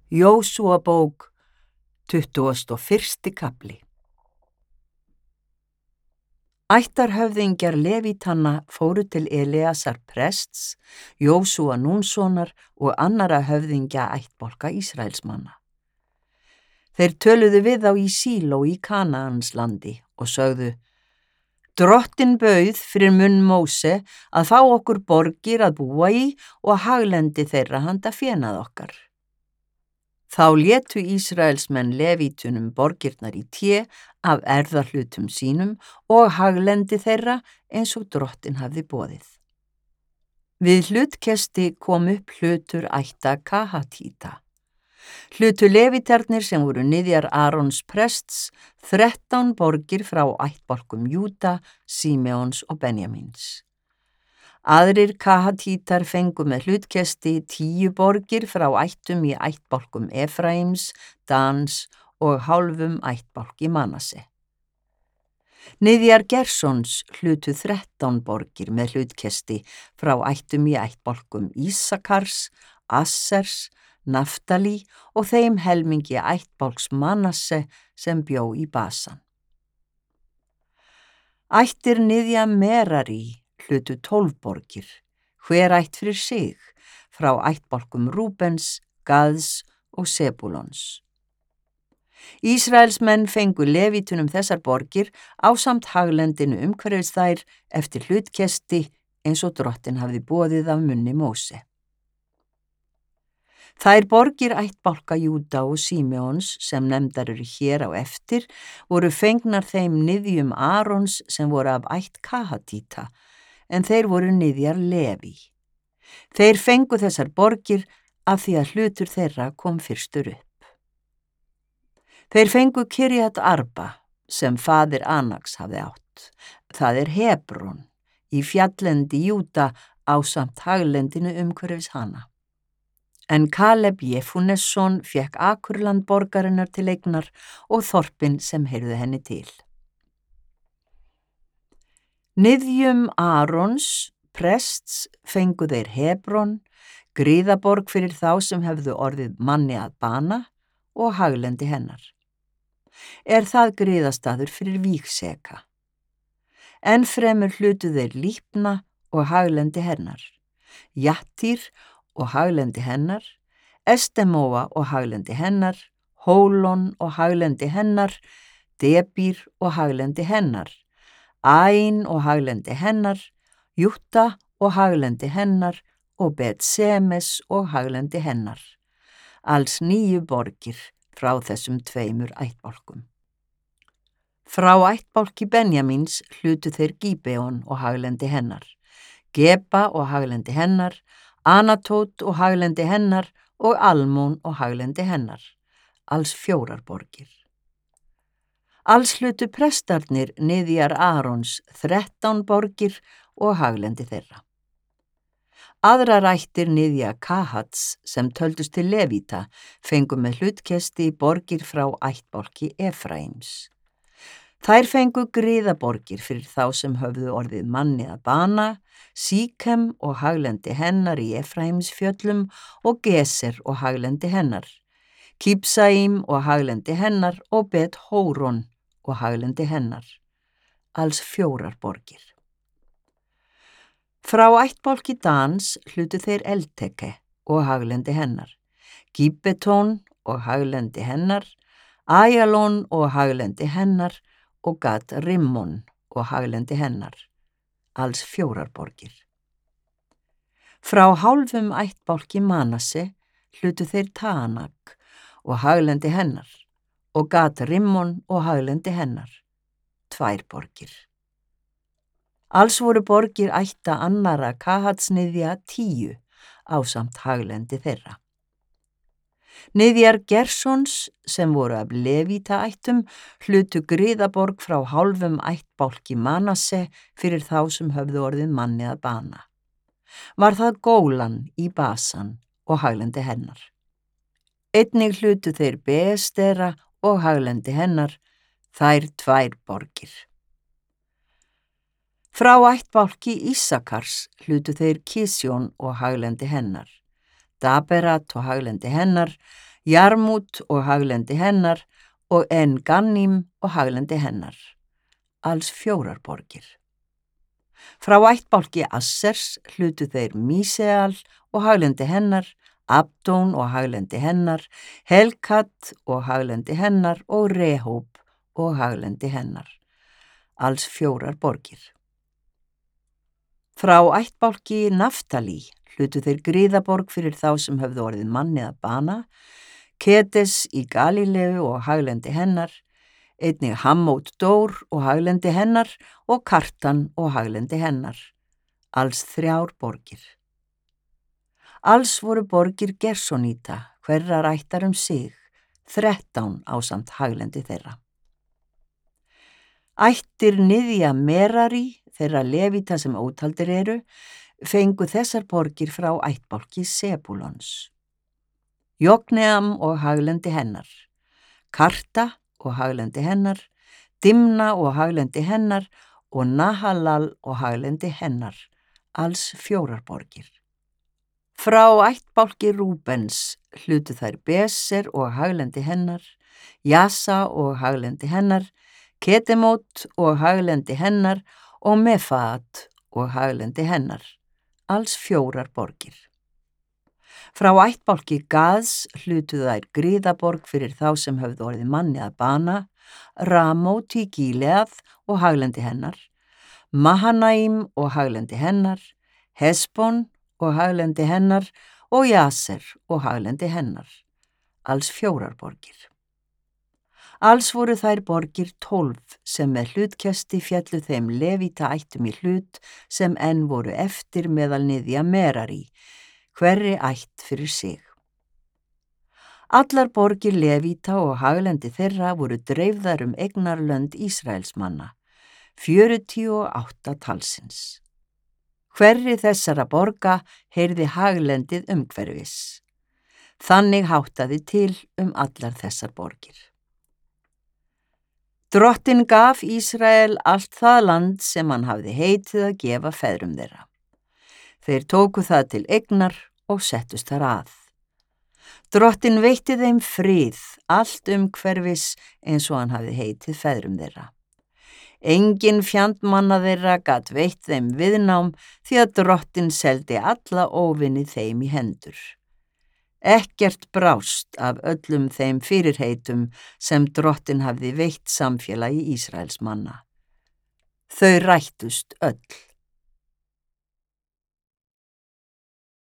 Jósúabók, 21. kafli. Ættarhöfðingjar Levítanna fóru til Eleasar prests, Jósúa Núnssonar og annara höfðingja ættbálka Ísraelsmanna. Þeir töluðu við þá í Síló í Kanaanslandi og sögðu: Drottinn bauð fyrir munn Móse að fá okkur borgir að búa í og haglendi þeirra handa fénað okkar. Þá létu Ísraelsmenn Levítunum borgirnar í té af erfðahlutum sínum og haglendi þeirra eins og Drottinn hafði boðið. Við hlutkesti kom upp hlutur ætta Kahatíta. Hlutu Levítarnir sem voru niðjar Arons prests 13 borgir frá ættbálkum Júda, Símeons og Benjamíns. Aðrir Kahatítar fengu með hlutkesti 10 borgir frá ættum í ættbálkum Efraims, Dans og hálfum ættbálki Manasse. Niðjar Gersons hlutu 13 borgir með hlutkesti frá ættum í ættbálkum Ísakars, Assers, Naftali og þeim helmingi ættbálks Manasse sem bjó í Basan. Ættir niðja Merari hlutu 12 borgir, hver ætt fyrir sig, frá ættbálkum Rúbens, Gads og Sebúlons. Ísraelsmenn fengu Levítunum þessar borgir ásamt haglendinu umhverfis þær eftir hlutkesti eins og Drottinn hafði boðið af munni Móse. Þær borgir ættbálka Júda og Símeons sem nefndar eru hér á eftir voru fengnar þeim niðjum Arons sem voru af ætt Kahatíta, en þeir voru niðjar Leví. Þeir fengu þessar borgir af því að hlutur þeirra kom fyrstur upp. Þeir fengu Kirjat Arba sem faðir Anaks hafði átt. Það er Hebron í fjalllendi Júda ásamt haglendinu umhverfis hana. En Kaleb Jefunnesson fékk Akurland borgarinnar til eignar og þorpin sem heyrðu henni til. Niðjum Arons, prests, fengu þeir Hebron, gríðaborg fyrir þá sem hefðu orðið manni að bana og haglendi hennar. Er það gríðastaður fyrir Vígseka. Enn fremur hlutu þeir Lípna og haglendi hennar, Jattír og haglendi hennar, Estemóa og haglendi hennar, Hólon og haglendi hennar, Debír og haglendi hennar, Æn og haglendi hennar, Júta og haglendi hennar og Bet-Semes og haglendi hennar. Alls 9 borgir frá þessum 2 ættbálkum. Frá ættbálki Benjamíns hlutu þeir Gíbeon og haglendi hennar, Geba og haglendi hennar, Anatót og haglendi hennar og Almón og haglendi hennar. Alls 4 borgir. Alls hlutu prestarnir niðjar Arons 13 borgir og haglendi þeirra. Aðrar ættir niðja Kahats sem töldust til Levíta fengu með hlutkesti borgir frá ættbálki Efraims. Þær fengu gríðaborgir fyrir þá sem höfðu orðið manni að bana, Síkem og haglendi hennar í Efraims fjöllum og Geser og haglendi hennar, Kibsaím og haglendi hennar og Bet-Hóron og haglendi hennar. Alls 4 borgir. Frá ættbálki Dans hlutu þeir Elteke og haglendi hennar, Gibbetón og haglendi hennar, Ajalón og haglendi hennar og Gat-Rimmon og haglendi hennar. Alls 4 borgir. Frá hálfum ættbálki Manasse hlutu þeir Taanak og haglendi hennar og Gat-Rimmon og haglendi hennar. 2 borgir. Alls voru borgir ætta annara Kahatsniðja 10 ásamt haglendi þeirra. Niðjar Gersons sem voru af Levíta ættum hlutu gríðaborg frá hálfum ættbálki Manasse fyrir þá sem höfðu orðið manni að bana. Var það Gólan í Basan og haglendi hennar. Einnig hlutu þeir Beestera og haglendi hennar, þær 2 borgir. Frá ættbálki Ísakars hlutu þeir Kisjón og haglendi hennar, Daberat og haglendi hennar, Jarmút og haglendi hennar og En-Gannim og haglendi hennar, alls 4 borgir. Frá ættbálki Assers hlutu þeir Míseal og haglendi hennar, Abdón og haglendi hennar, Helkat og haglendi hennar og Rehób og haglendi hennar, alls 4 borgir. Frá ættbálki Naftali hlutu þeir Gríðaborg fyrir þá sem höfðu orðið manni að bana, Kedes í Galíleu og haglendi hennar, einnig Hammót Dór og haglendi hennar og Kartan og haglendi hennar, alls 3 borgir. Alls voru borgir Gersonýta, hverrar ættar sig, 13 ásamt haglendi þeirra. Ættir niðja Merari, þeirra levita sem ótaldir eru, fengu þessar borgir frá ættbálki Sebúlons. Jokneam og haglendi hennar, Karta og haglendi hennar, Dimna og haglendi hennar og Nahalal og haglendi hennar, alls 4 borgir. Frá ættbálki Rúbens hlutu þær Beser og haglendi hennar, Jasa og haglendi hennar, Kedemót og haglendi hennar og Mefaat og haglendi hennar, alls 4 borgir. Frá ættbálki Gads hlutu þær Gríðaborg fyrir þá sem höfðu orðið manni að bana, Ramót í Gíleað og haglendi hennar, Mahanaim og haglendi hennar, Hesbon og haglendi hennar og Jaser og haglendi hennar, alls 4 borgir. Alls voru þær borgir 12 sem með hlutkesti féllu þeim levita ættum í hlut sem enn voru eftir meðal niðja Merari, hverri ætt fyrir sig. Allar borgir levita og haglendi þeirra voru dreifðar eignarlönd Ísraelsmanna, 48 talsins. Hverri þessara borga heyrði haglendið umhverfis. Þannig háttaði til allar þessar borgir. Drottinn gaf Ísrael allt það land sem hann hafði heitið að gefa feðrum þeirra. Þeir tóku það til eignar og settust þar að. Drottinn veitti þeim frið allt umhverfis eins og hann hafði heitið feðrum þeirra. Engin fjandmanna þeirra gat veitt þeim viðnám því að Drottinn seldi alla óvinni þeim í hendur. Ekkert brást af öllum þeim fyrirheitum sem Drottinn hafði veitt samfélagi Ísraelsmanna. Þau rættust öll.